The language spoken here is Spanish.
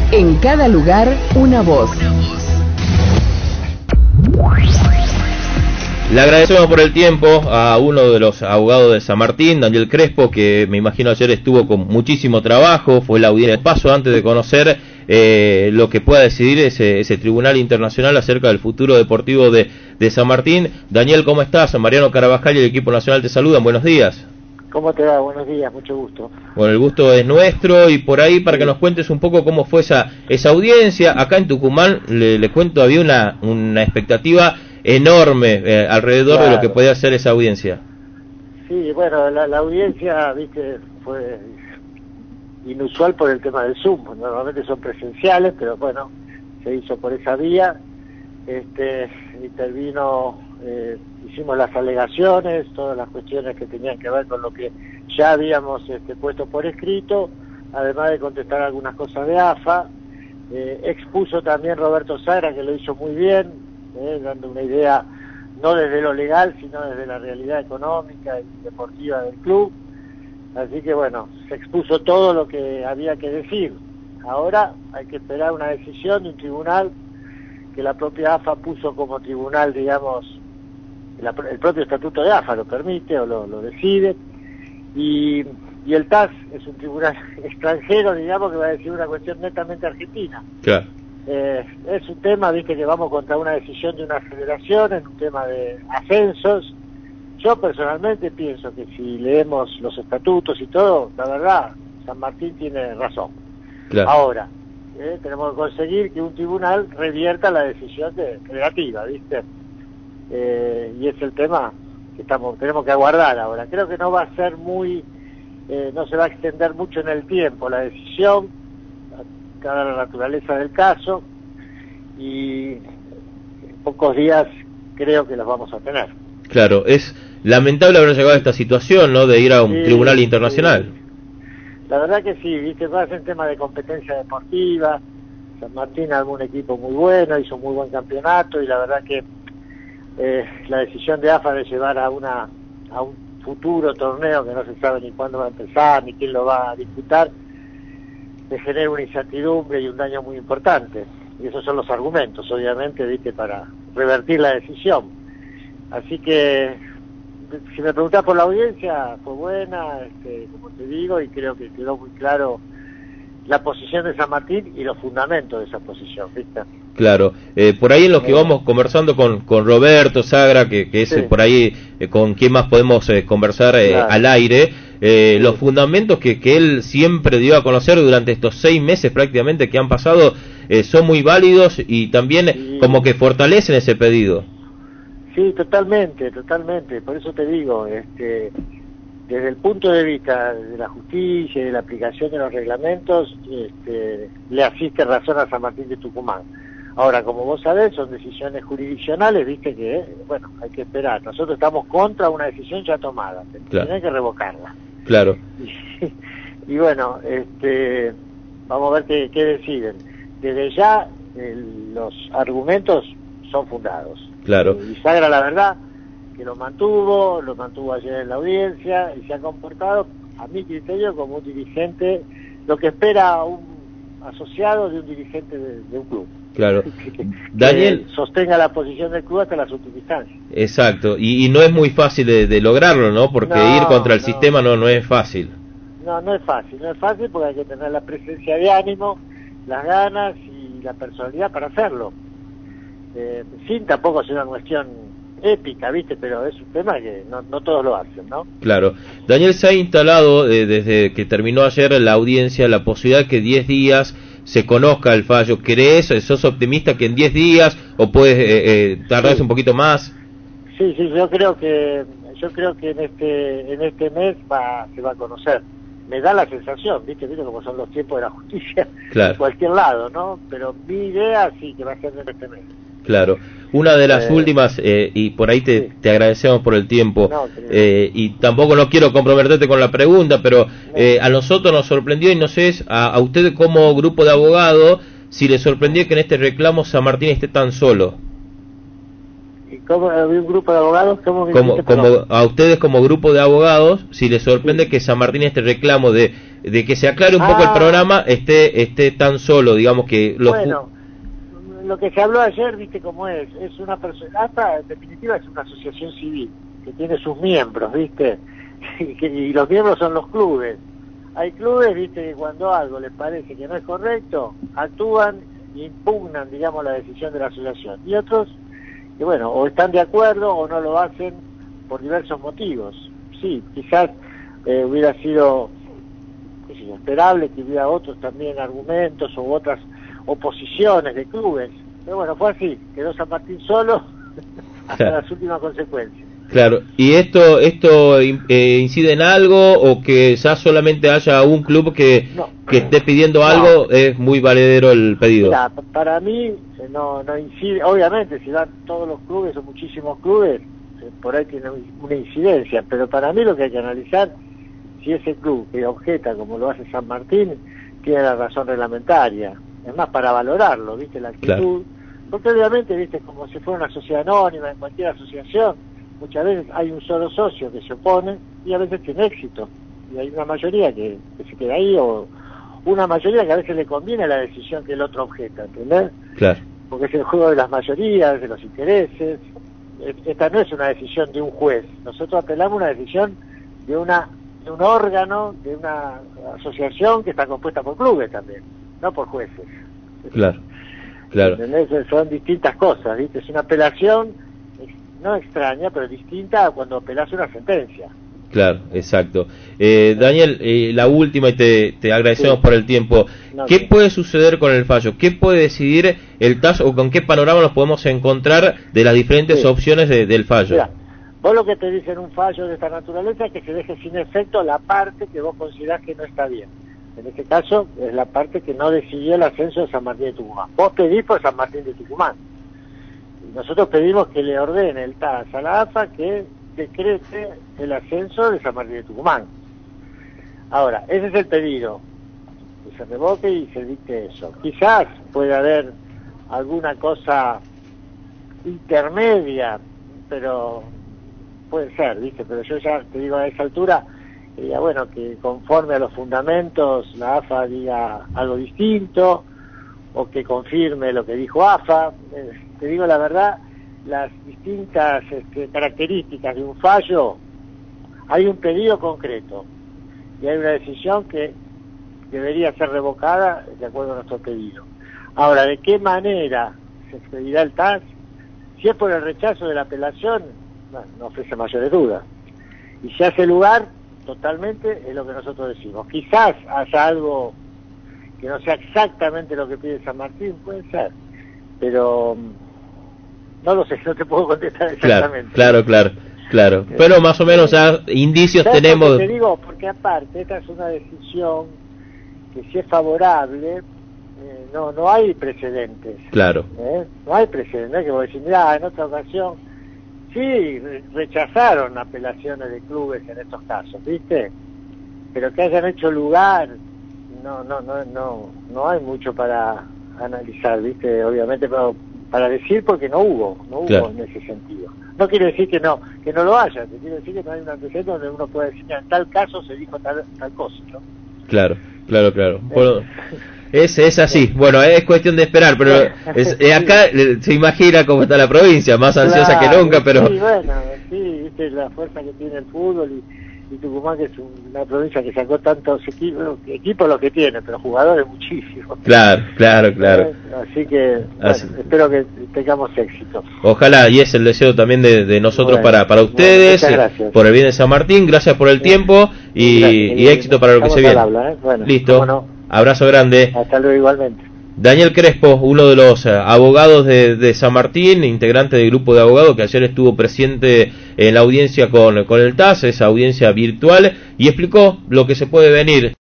En cada lugar, una voz. Le agradecemos por el tiempo a uno de los abogados de San Martín, Daniel Crespo, que me imagino ayer estuvo con muchísimo trabajo, fue la audiencia de paso antes de conocer lo que pueda decidir ese tribunal internacional acerca del futuro deportivo de San Martín. Daniel, ¿cómo estás? Mariano Carabajal y el equipo nacional te saludan, buenos días. ¿Cómo te va? Buenos días, mucho gusto. Bueno, el gusto es nuestro y por ahí para que nos cuentes un poco cómo fue esa audiencia. Acá en Tucumán, le cuento, había una expectativa enorme alrededor de lo que podía ser esa audiencia. Sí, bueno, la audiencia, viste, fue inusual por el tema del Zoom. Normalmente son presenciales, pero bueno, se hizo por esa vía. Intervino, hicimos las alegaciones, todas las cuestiones que tenían que ver con lo que ya habíamos puesto por escrito, además de contestar algunas cosas de AFA. Expuso también Roberto Sagra, que lo hizo muy bien, dando una idea no desde lo legal, sino desde la realidad económica y deportiva del club. Así que bueno, se expuso todo lo que había que decir. Ahora hay que esperar una decisión de un tribunal que la propia AFA puso como tribunal, digamos, el propio estatuto de AFA lo permite o lo decide, y el TAS es un tribunal extranjero, digamos, que va a decir una cuestión netamente argentina. Claro. Es un tema, viste, que vamos contra una decisión de una federación en un tema de ascensos. Yo personalmente pienso que si leemos los estatutos y todo, la verdad, San Martín tiene razón. Claro. Ahora, tenemos que conseguir que un tribunal revierta la decisión federativa, ¿viste? Y es el tema que tenemos que aguardar ahora. Creo que no va a ser no se va a extender mucho en el tiempo la decisión, dada la naturaleza del caso, y en pocos días creo que los vamos a tener. Claro, es lamentable haber llegado a esta situación, ¿no?, de ir a un tribunal internacional. Sí. La verdad que sí, viste, va a ser tema de competencia deportiva. San Martín armó un equipo muy bueno, hizo un muy buen campeonato, y la verdad que la decisión de AFA de llevar a un futuro torneo que no se sabe ni cuándo va a empezar, ni quién lo va a disputar, le genera una incertidumbre y un daño muy importante. Y esos son los argumentos, obviamente, viste, para revertir la decisión. Así que, si me preguntás por la audiencia, fue buena, como te digo, y creo que quedó muy claro la posición de San Martín y los fundamentos de esa posición, ¿viste? Claro, por ahí en los que vamos conversando con Roberto Sagra, que es por ahí con quien más podemos conversar al aire, los fundamentos que él siempre dio a conocer durante estos 6 meses prácticamente que han pasado son muy válidos y también como que fortalecen ese pedido. Sí, totalmente, por eso te digo, desde el punto de vista de la justicia y de la aplicación de los reglamentos, le asiste razón a San Martín de Tucumán. Ahora, como vos sabés, son decisiones jurisdiccionales, viste que, bueno, hay que esperar. Nosotros estamos contra una decisión ya tomada, tienen que revocarla. Claro. Y bueno, vamos a ver qué deciden. Desde ya, los argumentos son fundados. Claro. Y Sagra, la verdad, que lo mantuvo ayer en la audiencia y se ha comportado, a mi criterio, como un dirigente, lo que espera un asociado de un dirigente de un club. Claro. Daniel, que sostenga la posición del club hasta las últimas instancias. Exacto, y no es muy fácil de lograrlo, ¿no? Porque ir contra el sistema no es fácil. No es fácil porque hay que tener la presencia de ánimo, las ganas y la personalidad para hacerlo. Sin tampoco ser una cuestión épica, ¿viste? Pero es un tema que no todos lo hacen, ¿no? Claro. Daniel, se ha instalado desde que terminó ayer la audiencia la posibilidad que 10 días se conozca el fallo. ¿Crees, sos optimista que en 10 días o puedes tardarse un poquito más? Sí, yo creo que en este mes se va a conocer. Me da la sensación, ¿viste cómo son los tiempos de la justicia? Claro. En cualquier lado, ¿no? Pero mi idea sí que va a ser en este mes. Claro, una de las últimas, y por ahí te agradecemos por el tiempo, y tampoco no quiero comprometerte con la pregunta, pero a nosotros nos sorprendió, y no sé, a usted como grupo de abogados, si le sorprendió que en este reclamo San Martín esté tan solo. ¿Y cómo había un grupo de abogados? A ustedes como grupo de abogados, si les sorprende que San Martín este reclamo de de que se aclare un poco el programa esté tan solo, digamos que bueno, lo que se habló ayer, viste cómo es una persona, hasta en definitiva es una asociación civil que tiene sus miembros, viste, y los miembros son los clubes. Hay clubes, viste, que cuando algo les parece que no es correcto, actúan e impugnan, digamos, la decisión de la asociación. Y otros que, bueno, o están de acuerdo o no lo hacen por diversos motivos. Sí, quizás hubiera sido esperable que hubiera otros también argumentos u otras oposiciones de clubes. Pero bueno, fue así, quedó San Martín solo hasta las últimas consecuencias. Claro, ¿y esto incide en algo o que ya solamente haya un club que esté pidiendo algo? Es muy valedero el pedido. Mira, para mí no incide, obviamente si van todos los clubes o muchísimos clubes, por ahí tiene una incidencia, pero para mí lo que hay que analizar si ese club que objeta como lo hace San Martín tiene la razón reglamentaria, es más para valorarlo, viste, la actitud, porque obviamente, viste, como si fuera una sociedad anónima, en cualquier asociación, muchas veces hay un solo socio que se opone y a veces tiene éxito, y hay una mayoría que se queda ahí, o una mayoría que a veces le conviene la decisión que el otro objeta, ¿entendés? Claro. Porque es el juego de las mayorías, de los intereses. Esta no es una decisión de un juez, nosotros apelamos a una decisión de un órgano, de una asociación que está compuesta por clubes también, no por jueces. Claro, claro. ¿Entendés? Son distintas cosas, ¿viste? Es una apelación, no extraña, pero distinta a cuando apelás una sentencia. Claro, exacto. Daniel, la última, y te agradecemos por el tiempo. ¿Qué puede suceder con el fallo? ¿Qué puede decidir el TAS o con qué panorama nos podemos encontrar de las diferentes opciones del fallo? Mira, vos lo que te dice en un fallo de esta naturaleza es que se deje sin efecto la parte que vos considerás que no está bien. En este caso es la parte que no decidió el ascenso de San Martín de Tucumán. Vos pedís por San Martín de Tucumán. Y nosotros pedimos que le ordene el TAS a la AFA que decrete el ascenso de San Martín de Tucumán. Ahora, ese es el pedido, que se revoque y se dicte eso. Quizás puede haber alguna cosa intermedia, pero puede ser, ¿viste? Pero yo ya te digo a esa altura, bueno, que conforme a los fundamentos la AFA diga algo distinto, o que confirme lo que dijo AFA. Te digo la verdad, las distintas características de un fallo, hay un pedido concreto y hay una decisión que debería ser revocada de acuerdo a nuestro pedido. Ahora, ¿de qué manera se expedirá el TAS? Si es por el rechazo de la apelación, bueno, no ofrece mayores dudas. Y si hace lugar, totalmente es lo que nosotros decimos. Quizás haya algo que no sea exactamente lo que pide San Martín, puede ser, pero no lo sé, no te puedo contestar exactamente. Claro. Pero más o menos ya indicios tenemos. Te digo, porque aparte, esta es una decisión que si es favorable, no hay precedentes. Claro. No hay precedentes, que vos decís, mirá, en otra ocasión, sí, rechazaron apelaciones de clubes en estos casos, ¿viste? Pero que hayan hecho lugar, no hay mucho para analizar, ¿viste? Obviamente, pero para decir porque no hubo en ese sentido. No quiere decir que no lo haya, te quiere decir que no hay un antecedente donde uno puede decir, en tal caso se dijo tal cosa, ¿no? Claro. Bueno, es así. Bueno, es cuestión de esperar, pero acá se imagina cómo está la provincia, más ansiosa que nunca, pero... Sí, bueno, viste la fuerza que tiene el fútbol y Tucumán, que es una provincia que sacó tantos equipos los que tiene, pero jugadores muchísimos. Claro. Así que, espero que tengamos éxito. Ojalá, y es el deseo también de nosotros para ustedes, por el bien de San Martín. Gracias por el tiempo y éxito para lo que se viene. Listo, abrazo grande. Hasta luego, igualmente. Daniel Crespo, uno de los abogados de San Martín, integrante del grupo de abogados que ayer estuvo presente en la audiencia con el TAS, esa audiencia virtual, y explicó lo que se puede venir.